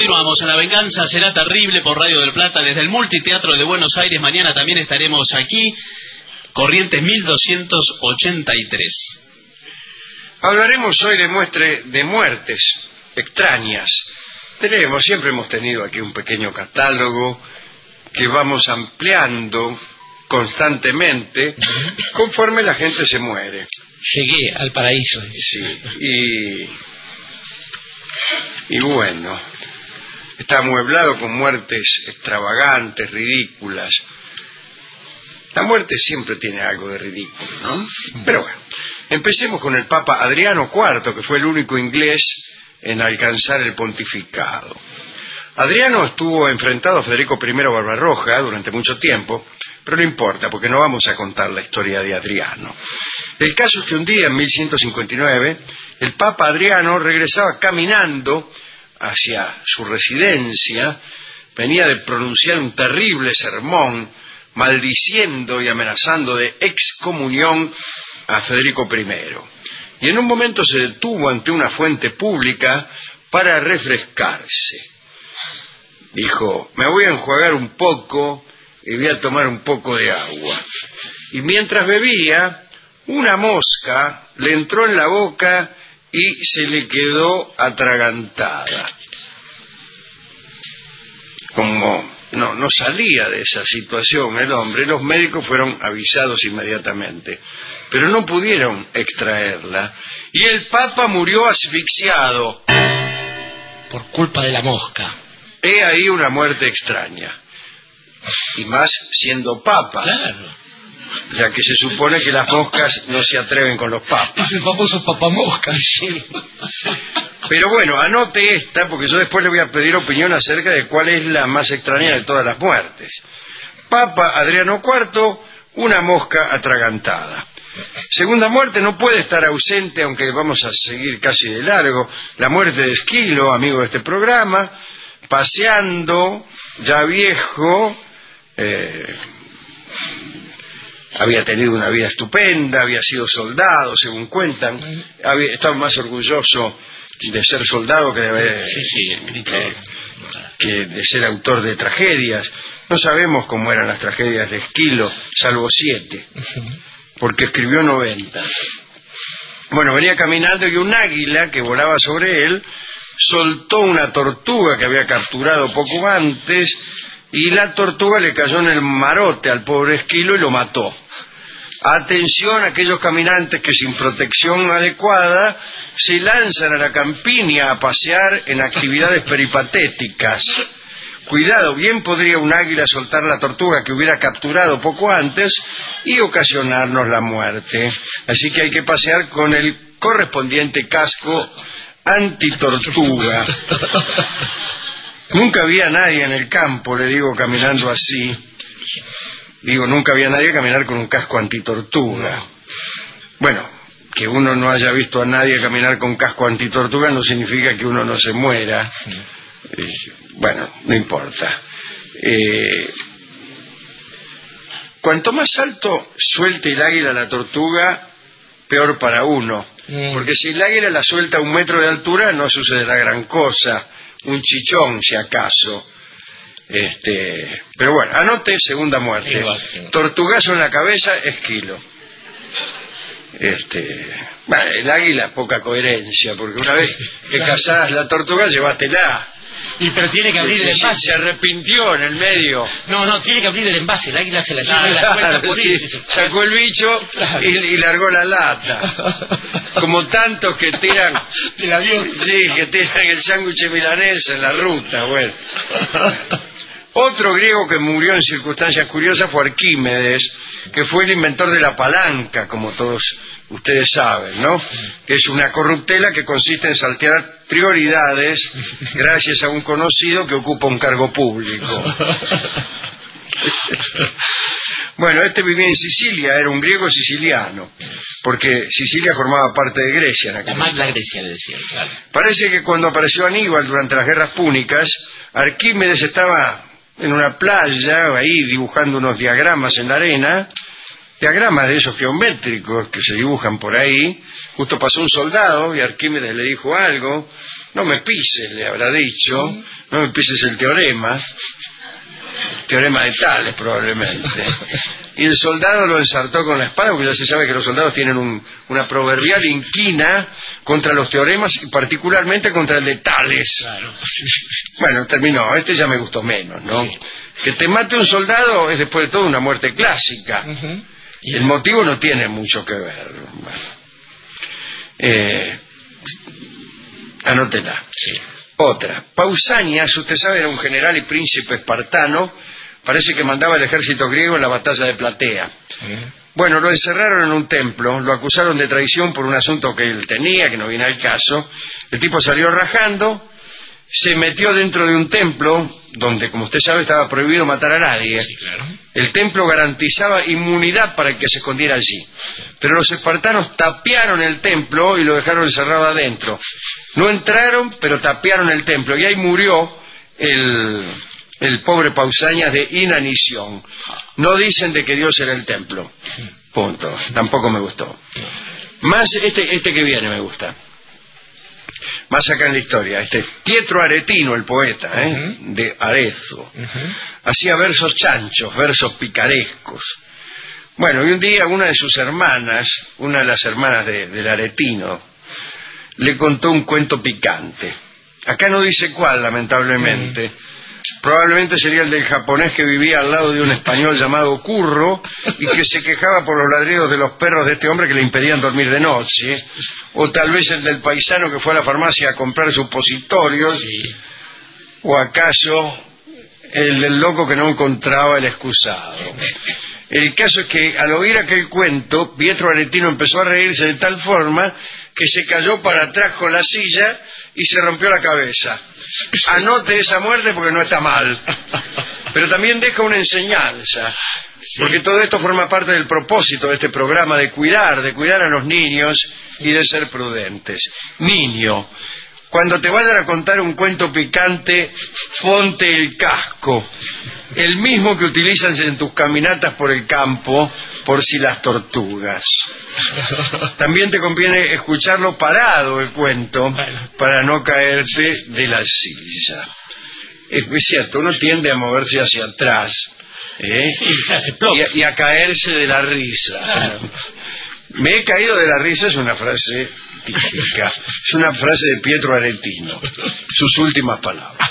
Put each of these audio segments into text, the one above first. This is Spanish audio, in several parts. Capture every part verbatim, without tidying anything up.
Continuamos en La Venganza Será Terrible por Radio del Plata desde el Multiteatro de Buenos Aires. Mañana también estaremos aquí, Corrientes mil doscientos ochenta y tres. Hablaremos hoy de, muestre, de muertes extrañas. Tenemos, siempre hemos tenido aquí un pequeño catálogo que vamos ampliando constantemente conforme la gente se muere. Llegué al paraíso. Sí, y, y bueno, está amueblado con muertes extravagantes, ridículas. La muerte siempre tiene algo de ridículo, ¿no? Pero bueno, empecemos con el Papa Adriano cuarto, que fue el único inglés en alcanzar el pontificado. Adriano estuvo enfrentado a Federico primero Barbarroja durante mucho tiempo, pero no importa, porque no vamos a contar la historia de Adriano. El caso es que un día, en mil ciento cincuenta y nueve, el Papa Adriano regresaba caminando hacia su residencia, venía de pronunciar un terrible sermón, maldiciendo y amenazando de excomunión a Federico primero. Y en un momento se detuvo ante una fuente pública para refrescarse. Dijo, me voy a enjuagar un poco y voy a tomar un poco de agua. Y mientras bebía, una mosca le entró en la boca y se le quedó atragantada. Como no, no salía de esa situación el hombre, los médicos fueron avisados inmediatamente, pero no pudieron extraerla, y el Papa murió asfixiado. Por culpa de la mosca. He ahí una muerte extraña, y más siendo Papa. Claro. Ya que se supone que las moscas no se atreven con los papas. Es el famoso papamosca. Sí. Pero bueno, anote esta, porque yo después le voy a pedir opinión acerca de cuál es la más extraña de todas las muertes. Papa Adriano cuarto, una mosca atragantada. Segunda muerte no puede estar ausente, aunque vamos a seguir casi de largo, la muerte de Esquilo, amigo de este programa, paseando, ya viejo, eh, había tenido una vida estupenda, había sido soldado, según cuentan, había, estaba más orgulloso de ser soldado que de, sí, sí, que, que de ser autor de tragedias. No sabemos cómo eran las tragedias de Esquilo, salvo siete, porque escribió noventa. Bueno, venía caminando y un águila que volaba sobre él soltó una tortuga que había capturado poco antes, y la tortuga le cayó en el marote al pobre Esquilo y lo mató. Atención a aquellos caminantes que sin protección adecuada se lanzan a la campiña a pasear en actividades peripatéticas. Cuidado, bien podría un águila soltar la tortuga que hubiera capturado poco antes y ocasionarnos la muerte. Así que hay que pasear con el correspondiente casco antitortuga. Nunca había nadie en el campo, le digo, caminando así. Digo, nunca había nadie caminar con un casco antitortuga. Bueno, que uno no haya visto a nadie caminar con casco antitortuga no significa que uno no se muera. Eh, bueno, no importa. Eh, cuanto más alto suelte el águila a la tortuga, peor para uno. Porque si el águila la suelta a un metro de altura, no sucederá gran cosa. Un chichón, si acaso. Este, pero bueno, anote segunda muerte. Tortugazo en la cabeza, Esquilo. Este, bueno, el águila, poca coherencia, porque una vez que cazás la tortuga, llévatela. Y pero tiene que abrir el envase. Se arrepintió en el medio. No, no, tiene que abrir el envase. El águila se la lleva y la suelta por sí, eso. Sacó el bicho y, y largó la lata. Como tantos que tiran del avión. Sí, que tiran el sándwich milanés en la ruta, bueno. Otro griego que murió en circunstancias curiosas fue Arquímedes, que fue el inventor de la palanca, como todos ustedes saben, ¿no? Que es una corruptela que consiste en saltear prioridades gracias a un conocido que ocupa un cargo público. Bueno, este vivía en Sicilia, era un griego siciliano, porque Sicilia formaba parte de Grecia. En la magna Grecia, le decían, claro. Parece que cuando apareció Aníbal durante las guerras púnicas, Arquímedes estaba en una playa, ahí dibujando unos diagramas en la arena, diagramas de esos geométricos que se dibujan por ahí. Justo pasó un soldado y Arquímedes le dijo algo, no me pises, le habrá dicho, no me pises el teorema, teorema de Tales probablemente. Y el soldado lo ensartó con la espada, porque ya se sabe que los soldados tienen un, una proverbial inquina contra los teoremas y particularmente contra el de Tales. Claro. Bueno, terminó, este ya me gustó menos, ¿no? Sí. Que te mate un soldado es después de todo una muerte clásica. Uh-huh. Y el motivo no tiene mucho que ver. Bueno. Eh, anótela. Sí. Otra. Pausanias, usted sabe, era un general y príncipe espartano. Parece que mandaba el ejército griego en la batalla de Platea. Uh-huh. Bueno, lo encerraron en un templo, lo acusaron de traición por un asunto que él tenía, que no viene al caso. El tipo salió rajando, se metió dentro de un templo, donde, como usted sabe, estaba prohibido matar a nadie. Sí, claro. El templo garantizaba inmunidad para el que se escondiera allí. Pero los espartanos tapiaron el templo y lo dejaron encerrado adentro. No entraron, pero tapiaron el templo, y ahí murió el... el pobre Pausanias de inanición. No dicen de que Dios era el templo. Punto. Tampoco me gustó. Más este, este que viene me gusta. Más acá en la historia. Este Pietro Aretino, el poeta, ¿eh? Uh-huh. De Arezzo. Uh-huh. Hacía versos chanchos, versos picarescos. Bueno, y un día una de sus hermanas, una de las hermanas de, del Aretino, le contó un cuento picante. Acá no dice cuál, lamentablemente. Uh-huh. Probablemente sería el del japonés que vivía al lado de un español llamado Curro y que se quejaba por los ladridos de los perros de este hombre que le impedían dormir de noche. O tal vez el del paisano que fue a la farmacia a comprar supositorios. Sí. O acaso el del loco que no encontraba el excusado. El caso es que al oír aquel cuento, Pietro Aretino empezó a reírse de tal forma que se cayó para atrás con la silla y se rompió la cabeza. Anote esa muerte porque no está mal, pero también deja una enseñanza, porque todo esto forma parte del propósito de este programa, de cuidar, de cuidar a los niños y de ser prudentes. Niño, cuando te vayan a contar un cuento picante, ponte el casco, el mismo que utilizas en tus caminatas por el campo por si las tortugas. También te conviene escucharlo parado el cuento para no caerse de la silla. Es, es cierto, uno tiende a moverse hacia atrás, ¿eh? Sí, y, a, y a caerse de la risa. Claro. Me he caído de la risa es una frase típica, es una frase de Pietro Aretino, sus últimas palabras.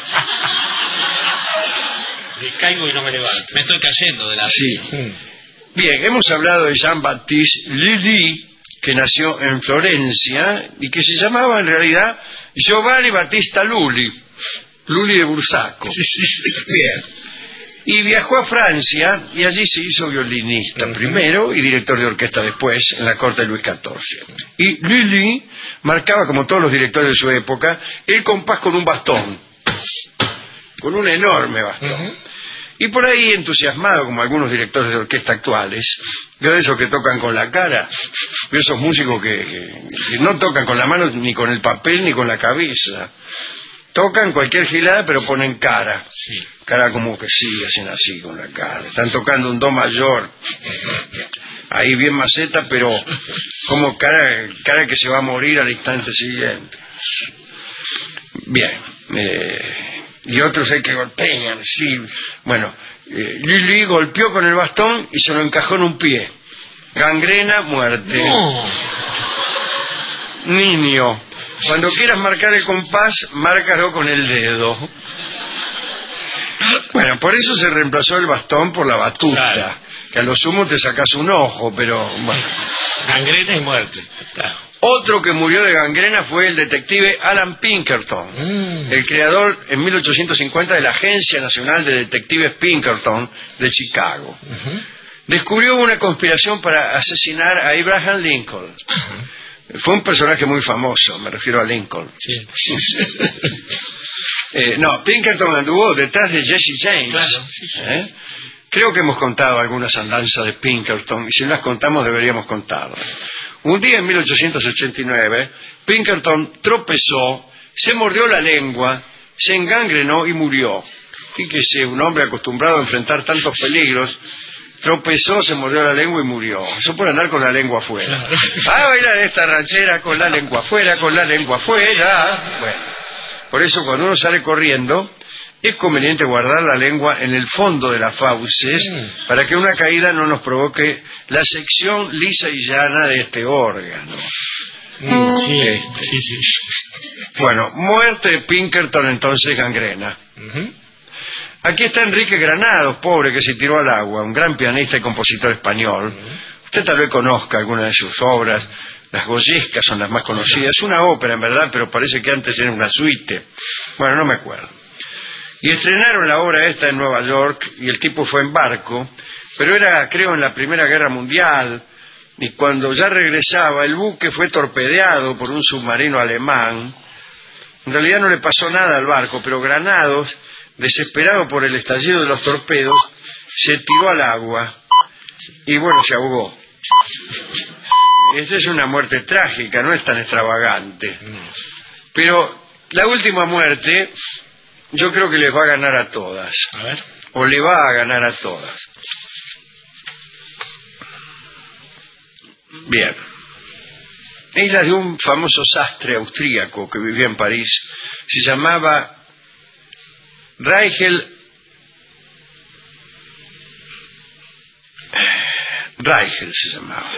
Me caigo y no me levanto. Me estoy cayendo de la risa. Sí. Bien, hemos hablado de Jean-Baptiste Lully, que nació en Florencia y que se llamaba en realidad Giovanni Battista Lully, Lully de Bursaco. Sí, sí. Bien. Y viajó a Francia y allí se hizo violinista uh-huh. primero y director de orquesta después en la corte de Luis catorce. Y Lully marcaba, como todos los directores de su época, el compás con un bastón, con un enorme bastón. Uh-huh. Y por ahí, entusiasmado, como algunos directores de orquesta actuales, veo de esos que tocan con la cara, veo esos músicos que, que, que no tocan con la mano ni con el papel ni con la cabeza. Tocan cualquier gilada, pero ponen cara. Sí. Cara como que sí, hacen así con la cara. Están tocando un do mayor, ahí bien maceta, pero como cara, cara que se va a morir al instante siguiente. Bien. Eh... Y otros hay que golpean, sí. Bueno, eh, Lully golpeó con el bastón y se lo encajó en un pie. Gangrena, muerte. No. Niño, cuando quieras marcar el compás, márcalo con el dedo. Bueno, por eso se reemplazó el bastón por la batuta. Claro. Que a lo sumo te sacas un ojo, pero bueno. Gangrena y muerte. Claro. Otro que murió de gangrena fue el detective Alan Pinkerton, mm. el creador en mil ochocientos cincuenta de la Agencia Nacional de Detectives Pinkerton de Chicago. Uh-huh. Descubrió una conspiración para asesinar a Abraham Lincoln. Uh-huh. Fue un personaje muy famoso, me refiero a Lincoln. Sí. eh, no, Pinkerton anduvo detrás de Jesse James. Claro, sí, sí. ¿Eh? Creo que hemos contado algunas andanzas de Pinkerton y si no las contamos deberíamos contarlas. Un día en mil ochocientos ochenta y nueve, Pinkerton tropezó, se mordió la lengua, se engangrenó y murió. Fíjese, un hombre acostumbrado a enfrentar tantos peligros, tropezó, se mordió la lengua y murió. Eso por andar con la lengua afuera. Ah, bailar esta ranchera con la lengua afuera, con la lengua afuera. Bueno, Por eso cuando uno sale corriendo es conveniente guardar la lengua en el fondo de las fauces mm. para que una caída no nos provoque la sección lisa y llana de este órgano. Mm, sí, sí, sí. Bueno, muerte de Pinkerton, entonces gangrena. Uh-huh. Aquí está Enrique Granados, pobre, que se tiró al agua, un gran pianista y compositor español. Uh-huh. Usted tal vez conozca alguna de sus obras. Las Goyescas son las más conocidas. Es una ópera, en verdad, pero parece que antes era una suite. Bueno, no me acuerdo. Y estrenaron la obra esta en Nueva York, y el tipo fue en barco, pero era, creo, en la Primera Guerra Mundial, y cuando ya regresaba, el buque fue torpedeado por un submarino alemán. En realidad no le pasó nada al barco, pero Granados, desesperado por el estallido de los torpedos, se tiró al agua, y bueno, se ahogó. Esta es una muerte trágica, no es tan extravagante. Pero la última muerte, yo creo que les va a ganar a todas. A ver. O le va a ganar a todas. Bien. Es la de un famoso sastre austríaco que vivía en París. Se llamaba Reichel. Reichel se llamaba.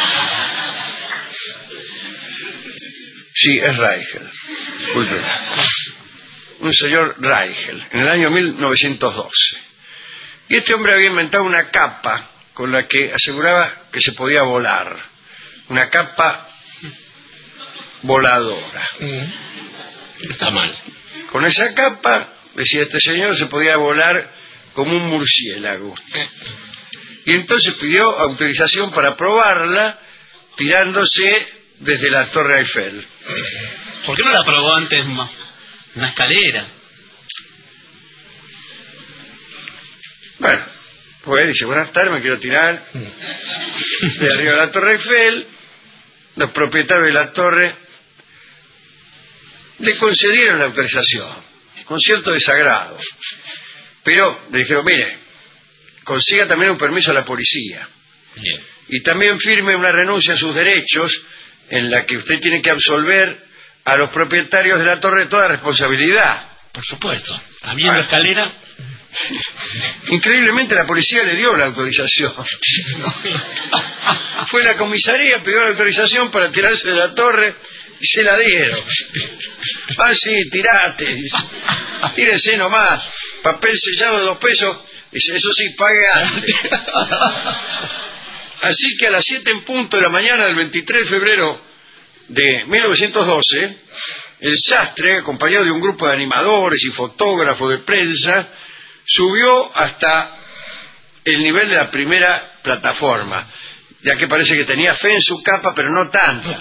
Sí, es Reichel. Un señor Reichel, en el año mil novecientos doce. Y este hombre había inventado una capa con la que aseguraba que se podía volar. Una capa voladora. Mm. Está mal. Con esa capa, decía este señor, se podía volar como un murciélago. Y entonces pidió autorización para probarla tirándose desde la Torre Eiffel. ¿Por qué no la probó antes una escalera? Bueno, pues dice, buenas tardes, me quiero tirar de arriba de la Torre Eiffel. Los propietarios de la torre le concedieron la autorización, con cierto desagrado. Pero le dijeron, mire, consiga también un permiso a la policía. Bien. Y también firme una renuncia a sus derechos en la que usted tiene que absolver a los propietarios de la torre toda responsabilidad. Por supuesto. Habiendo escalera. Increíblemente la policía le dio la autorización. Fue a la comisaría, pidió la autorización para tirarse de la torre y se la dieron. Ah, sí, tirate. Tírese nomás. Papel sellado de dos pesos. Dice, eso sí, pague antes. Así que a las siete en punto de la mañana del veintitrés de febrero de mil novecientos doce, el sastre, acompañado de un grupo de animadores y fotógrafos de prensa, subió hasta el nivel de la primera plataforma, ya que parece que tenía fe en su capa, pero no tanto.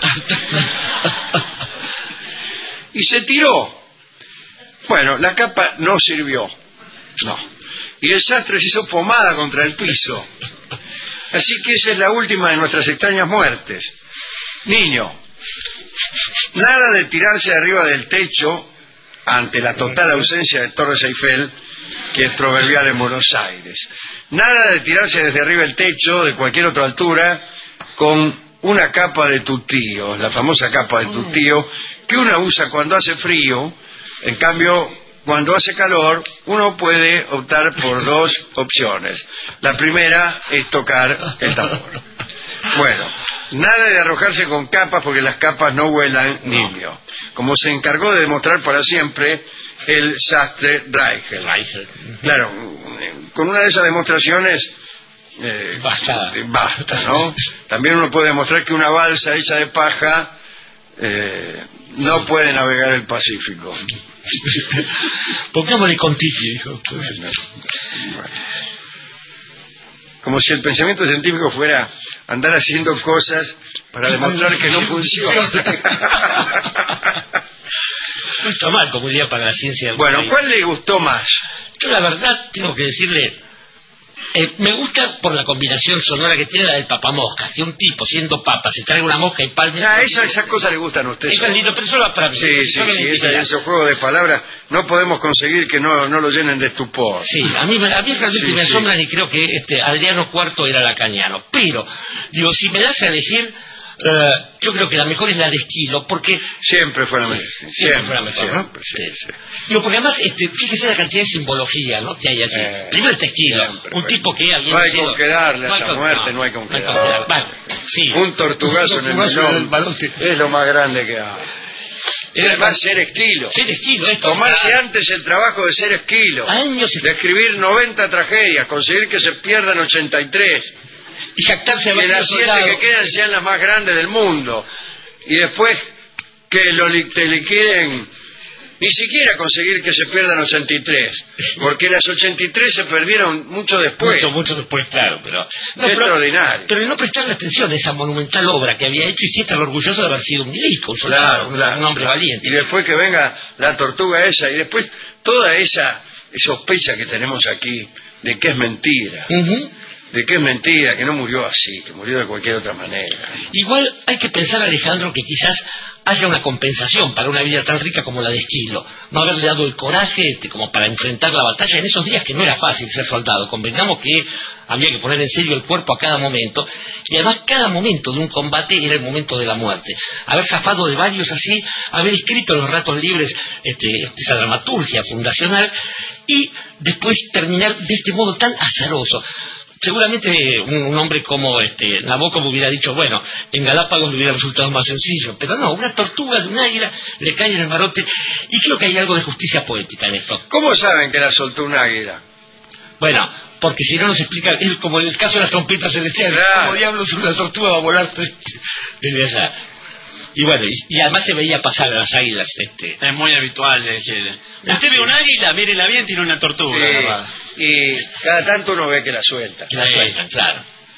Y se tiró. Bueno, la capa no sirvió. No. Y el sastre se hizo pomada contra el piso. Así que esa es la última de nuestras extrañas muertes. Niño, nada de tirarse arriba del techo ante la total ausencia de Torres Eiffel, que es proverbial en Buenos Aires. Nada de tirarse desde arriba del techo, de cualquier otra altura, con una capa de tu tío, la famosa capa de tu tío, que uno usa cuando hace frío. En cambio, cuando hace calor, uno puede optar por dos opciones. La primera es tocar el tambor. Bueno, nada de arrojarse con capas, porque las capas no vuelan, niño. Como se encargó de demostrar para siempre el sastre Reichel. Reichel. Claro, con una de esas demostraciones eh, basta. basta, ¿no? También uno puede demostrar que una balsa hecha de paja eh, no puede navegar el Pacífico. Pongámosle con Tiki, dijo. Bueno. Como si el pensamiento científico fuera andar haciendo cosas para demostrar que no funciona. No está mal como idea para la ciencia. Bueno, ¿cuál le gustó más? Yo la verdad tengo que decirle, eh, me gusta por la combinación sonora que tiene la del papamoscas, que un tipo siendo papa se trae una mosca y palme. Ah, esa, esas cosas le gustan a ustedes. Eso es lindo, pero solo para mí. Sí, sí, sí, ese, ese juego de palabras no podemos conseguir que no, no lo llenen de estupor. Sí, a mí, a mí realmente Sí, me asombran sí. y creo que este Adriano cuarto era lacaniano. Pero, digo, si me das a elegir, Uh, yo creo que la mejor es la de Esquilo, porque... Siempre fue la mejor. Sí, siempre, siempre fue la mejor, siempre, ¿no? Sí, sí. Digo, porque además, este, fíjese la cantidad de simbología, ¿no?, que hay allí. Eh, Primero este Esquilo, un fue. tipo que había... No hay sido... con qué darle no a esa con... muerte, no, no hay con qué no darle. Vale, sí. Un tortugazo, un tortugazo en el melón es lo más grande que hay. Y además ser Esquilo. Ser Esquilo, esto. Tomarse era... antes el trabajo de ser Esquilo. Años... De escribir noventa tragedias, conseguir que se pierdan ochenta y tres. Y jactarse de que las siete que quedan sean las más grandes del mundo. Y después que lo li te liquiden, ni siquiera conseguir que se pierdan ochenta y tres, porque las ochenta y tres se perdieron mucho después. Mucho, mucho después, claro, pero... No, extraordinario. Pero, pero el no prestarle atención a esa monumental obra que había hecho y sí estar orgulloso de haber sido un milico, un soldado, claro, un, claro, un hombre claro. valiente. Y después que venga la tortuga esa, y después toda esa sospecha que tenemos aquí de que es mentira. Uh-huh. De que es mentira, que no murió así, que murió de cualquier otra manera. Igual hay que pensar, Alejandro, que quizás haya una compensación para una vida tan rica como la de Esquilo. No haberle dado el coraje este, como para enfrentar la batalla en esos días que no era fácil ser soldado. Convengamos que había que poner en serio el cuerpo a cada momento, y además cada momento de un combate era el momento de la muerte. Haber zafado de varios así, haber escrito en los ratos libres este, esa dramaturgia fundacional, y después terminar de este modo tan azaroso. Seguramente un, un hombre como este Nabokov hubiera dicho, bueno, en Galápagos le hubiera resultado más sencillo, pero no, una tortuga de un águila le cae en el marote, y creo que hay algo de justicia poética en esto. ¿Cómo saben que la soltó un águila? Bueno, porque si no nos explica, es como en el caso de las trompetas celestiales, claro. ¿Cómo diablos una tortuga va a volar desde allá? Y bueno, y, y además se veía pasar a las águilas. Este... Es muy habitual de Chile. Usted ve un águila, mírela bien, tiene una tortuga. Sí, ¿verdad? y cada tanto uno ve que la suelta. Que la sí. sueltan, claro.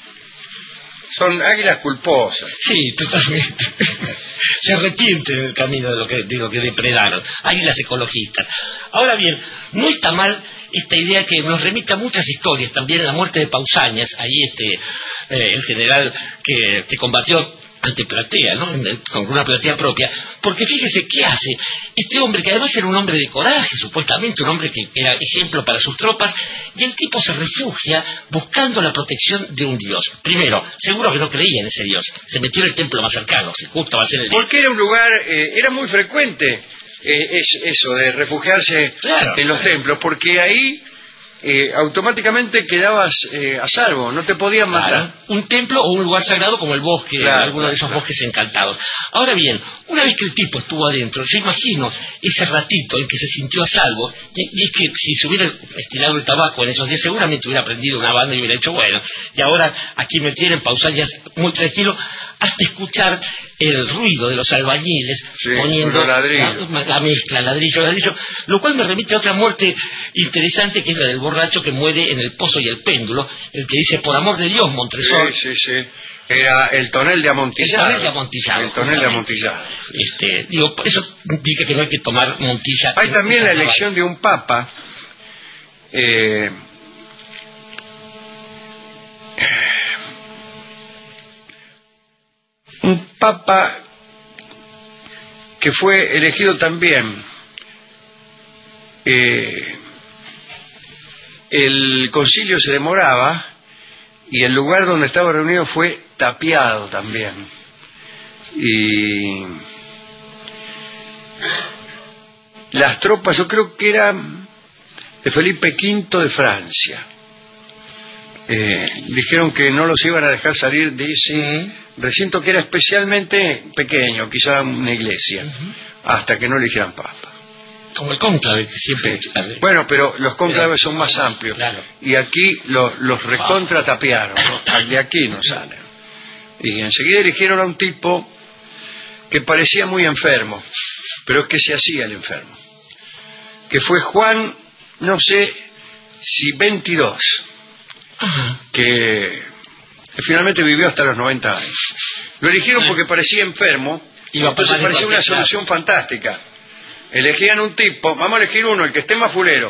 Son águilas culposas. Sí, totalmente. Se arrepiente del camino de lo que, de lo que depredaron. Águilas ecologistas. Ahora bien, no está mal esta idea que nos remite a muchas historias, también la muerte de Pausanias, ahí este eh, el general que, que combatió ante Platea, ¿no? Con una platea propia, porque fíjese qué hace este hombre, que además era un hombre de coraje, supuestamente un hombre que era ejemplo para sus tropas, y el tipo se refugia buscando la protección de un dios. Primero, seguro que no creía en ese dios, se metió en el templo más cercano, si justo va a ser el... Porque era un lugar, eh, era muy frecuente eh, es, eso de refugiarse claro, en los claro. templos, porque ahí Eh, automáticamente quedabas eh, a salvo, no te podían matar. Claro, un templo o un lugar sagrado como el bosque, claro, alguno claro, de esos claro. bosques encantados. Ahora bien, una vez que el tipo estuvo adentro, yo imagino ese ratito en que se sintió a salvo, y, y es que si se hubiera estirado el tabaco en esos días, seguramente hubiera prendido una banda y hubiera dicho, bueno, y ahora aquí me tienen Pausanias muy tranquilo, hasta escuchar el ruido de los albañiles sí, poniendo la, la mezcla, ladrillo, ladrillo, lo cual me remite a otra muerte interesante, que es la del borracho que muere en el pozo y el péndulo, el que dice, por amor de Dios, Montresor. Sí, sí, sí. Era el tonel de Amontillado. El tonel de Amontillado. El tonel de Amontillado. Este, digo, eso indica que no hay que tomar Montilla. Hay también la elección de un papa. Eh, un papa que fue elegido también. Eh, el concilio se demoraba y el lugar donde estaba reunido fue tapiado también. Y las tropas, yo creo que eran de Felipe quinto de Francia, eh, dijeron que no los iban a dejar salir de ese uh-huh. recinto, que era especialmente pequeño, quizá una iglesia, uh-huh. hasta que no eligieran papa. Como el cónclave, que siempre... Sí. Bueno, pero los cónclaves son más amplios. Claro. Y aquí los, los recontratapearon, ¿no? De aquí no salen. Y enseguida eligieron a un tipo que parecía muy enfermo, pero es que se hacía el enfermo, que fue Juan, no sé si veintidós, uh-huh. que, que finalmente vivió hasta los noventa años. Lo eligieron uh-huh. porque parecía enfermo, y entonces parecía una solución fantástica. Elegían un tipo, vamos a elegir uno, el que esté más fulero.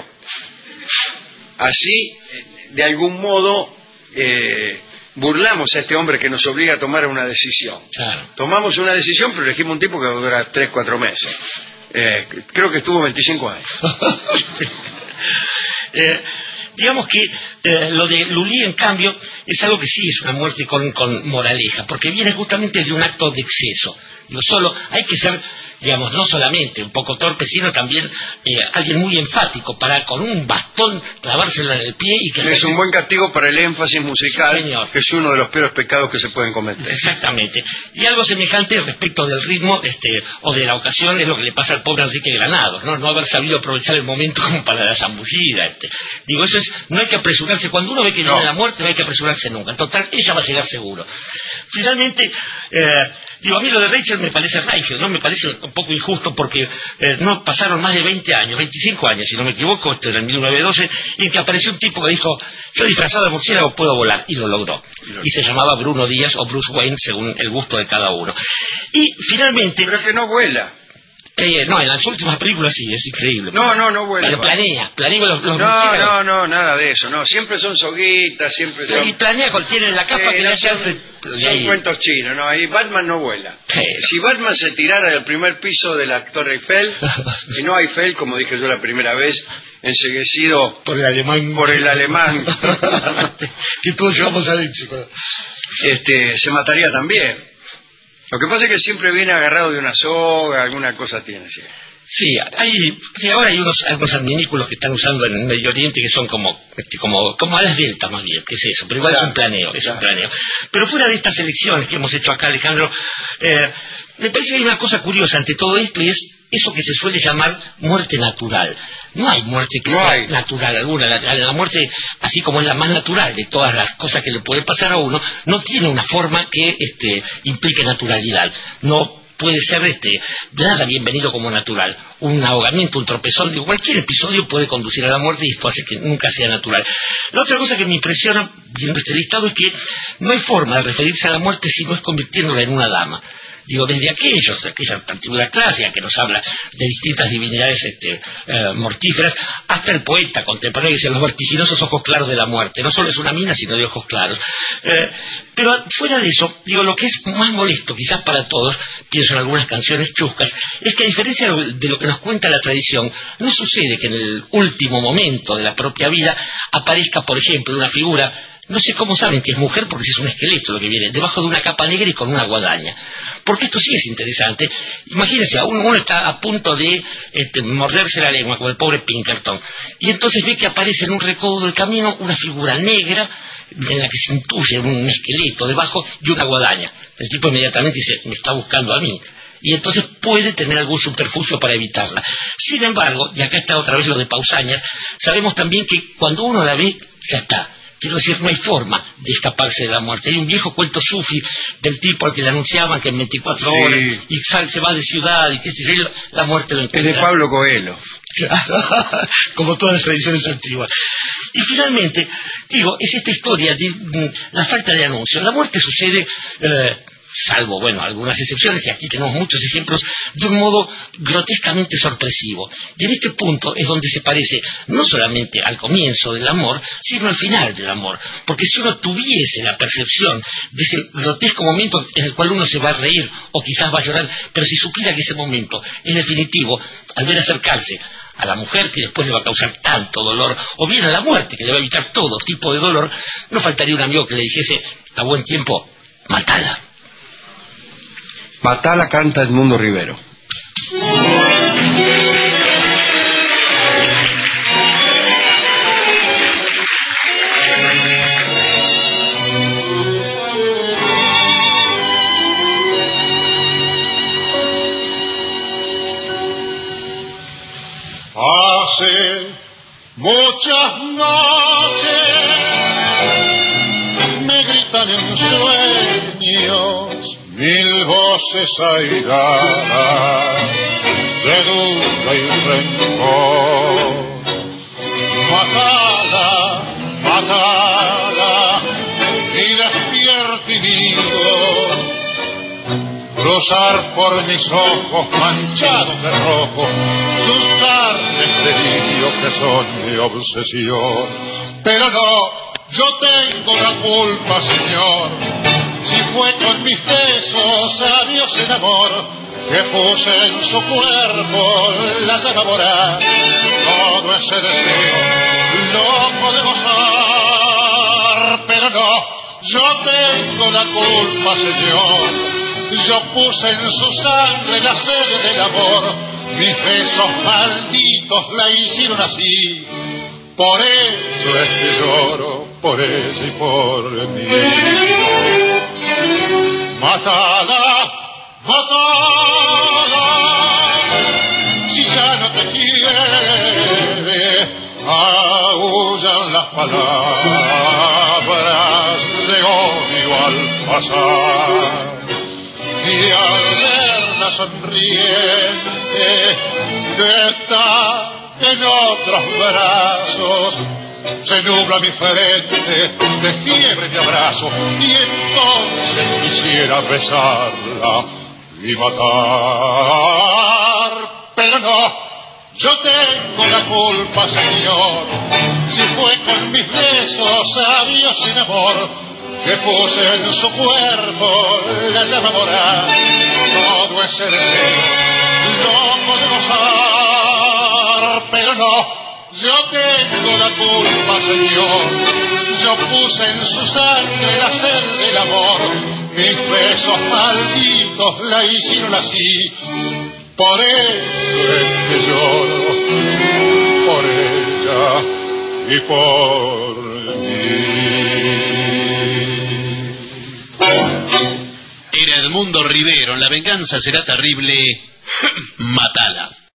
Así, de algún modo, eh, burlamos a este hombre que nos obliga a tomar una decisión. Claro. Tomamos una decisión, pero elegimos un tipo que dura tres, cuatro meses. Eh, creo que estuvo veinticinco años. eh, digamos que eh, lo de Lully, en cambio, es algo que sí es una muerte con, con moraleja, porque viene justamente de un acto de exceso. Digo, solo hay que ser, digamos, no solamente un poco torpe, sino también eh, alguien muy enfático para con un bastón clavárselo en el pie y que es un buen castigo para el énfasis musical, sí, señor, que es uno de los peores pecados que se pueden cometer. Exactamente. Y algo semejante respecto del ritmo este, o de la ocasión es lo que le pasa al pobre Enrique Granados, no, no haber sabido aprovechar el momento como para la zambullida. Este. Digo, eso es, no hay que apresurarse. Cuando uno ve que viene no. la muerte, no hay que apresurarse nunca. En total, ella va a llegar seguro. Finalmente, eh, digo, a mí lo de Rachel me parece raigio, ¿no? Me parece un poco injusto porque eh, no pasaron más de veinte años, veinticinco años, si no me equivoco, esto era en mil novecientos doce, y en que apareció un tipo que dijo, yo disfrazado de murciélago puedo volar, y lo logró. Y se llamaba Bruno Díaz o Bruce Wayne, según el gusto de cada uno. Y finalmente... Pero es que no vuela. Eh, no, en las últimas películas sí, es increíble. No, no, no vuela. Pero planea, planea los, los No, no, no, nada de eso, no. Siempre son soguitas, siempre son... Y planea, contiene la capa eh, que le hace son, Alfred... son cuentos chinos, ¿no? Ahí Batman no vuela. Pero... Si Batman se tirara del primer piso de la Torre Eiffel, y no Eiffel, como dije yo la primera vez, enseguecido por el alemán, por el alemán que todos llevamos adentro, este, se mataría también. Lo que pasa es que siempre viene agarrado de una soga, alguna cosa tiene, ¿sí? Sí, hay, sí, ahora hay unos, algunos adminículos que están usando en el Medio Oriente que son como, este, como, como alas delta más bien, que es eso, pero igual claro, es un planeo, es claro. un planeo. Pero fuera de estas elecciones que hemos hecho acá, Alejandro, eh, me parece que hay una cosa curiosa ante todo esto, y es eso que se suele llamar muerte natural. No hay muerte que no sea hay. natural alguna. La, la, la muerte, así como es la más natural de todas las cosas que le puede pasar a uno, no tiene una forma que este, implique naturalidad. No puede ser este, nada bienvenido como natural. Un ahogamiento, un tropezón, de cualquier episodio puede conducir a la muerte y esto hace que nunca sea natural. La otra cosa que me impresiona viendo este listado es que no hay forma de referirse a la muerte si no es convirtiéndola en una dama. Digo, desde aquellos, aquella antigua clásica que nos habla de distintas divinidades este, eh, mortíferas, hasta el poeta contemporáneo que dice los vertiginosos ojos claros de la muerte. No solo es una mina, sino de ojos claros. Eh, pero fuera de eso, digo, lo que es más molesto, quizás para todos, pienso en algunas canciones chuscas, es que a diferencia de lo que nos cuenta la tradición, no sucede que en el último momento de la propia vida aparezca, por ejemplo, una figura. No sé cómo saben que es mujer, porque es un esqueleto lo que viene, debajo de una capa negra y con una guadaña. Porque esto sí es interesante. Imagínense, uno, uno está a punto de este, morderse la lengua, como el pobre Pinkerton, y entonces ve que aparece en un recodo del camino una figura negra en la que se intuye un esqueleto debajo y una guadaña. El tipo inmediatamente dice, me está buscando a mí. Y entonces puede tener algún subterfugio para evitarla. Sin embargo, y acá está otra vez lo de Pausanias, sabemos también que cuando uno la ve, ya está. Quiero decir, no hay forma de escaparse de la muerte. Hay un viejo cuento sufi del tipo al que le anunciaban que en veinticuatro sí. horas y sal, se va de ciudad y qué sé yo, la muerte lo encuentra. Es de Pablo Coelho. Como todas las tradiciones antiguas. Y finalmente, digo, es esta historia de mm, la falta de anuncio. La muerte sucede... Eh, salvo, bueno, algunas excepciones, y aquí tenemos muchos ejemplos, de un modo grotescamente sorpresivo. Y en este punto es donde se parece no solamente al comienzo del amor, sino al final del amor. Porque si uno tuviese la percepción de ese grotesco momento en el cual uno se va a reír, o quizás va a llorar, pero si supiera que ese momento es definitivo, al ver acercarse a la mujer que después le va a causar tanto dolor, o bien a la muerte que le va a evitar todo tipo de dolor, no faltaría un amigo que le dijese a buen tiempo, matala. Matala canta Edmundo Rivero. Hace muchas noches me gritan en sueños mil voces airadas de duda y rencor. Matala, matala, y despierta y digo, cruzar por mis ojos manchados de rojo sus carnes de niño que son mi obsesión. Pero no, yo tengo la culpa, Señor, si fue con mis besos sabios en amor que puse en su cuerpo la llama moral. Todo ese deseo loco de gozar, pero no, yo tengo la culpa, Señor. Yo puse en su sangre la sed del amor, mis besos malditos la hicieron así. Por eso es que lloro, por eso y por mí. Matada, matada, si ya no te quiere, aullan las palabras de odio al pasar. Y al verla sonriente, que está en otros brazos, se nubla mi frente de fiebre de abrazo, y entonces quisiera besarla y matar, pero no, yo tengo la culpa, Señor, si fue con mis besos sabios sin amor, que puse en su cuerpo la llama moral. Todo ese deseo loco de gozar, pero no, yo tengo la culpa, Señor. Yo puse en su sangre la sed del amor, mis besos malditos la hicieron así. Por eso es que lloro, por ella y por mí. Era Edmundo Rivero, La venganza será terrible, matala.